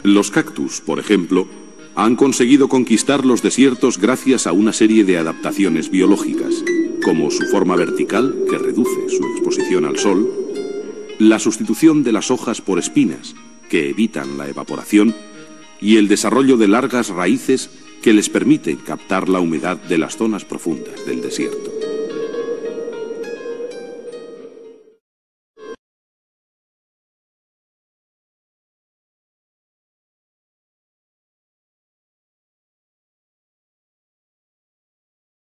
Los cactus, por ejemplo, han conseguido conquistar los desiertos gracias a una serie de adaptaciones biológicas, como su forma vertical, que reduce su exposición al sol, la sustitución de las hojas por espinas, que evitan la evaporación, y el desarrollo de largas raíces que les permiten captar la humedad de las zonas profundas del desierto.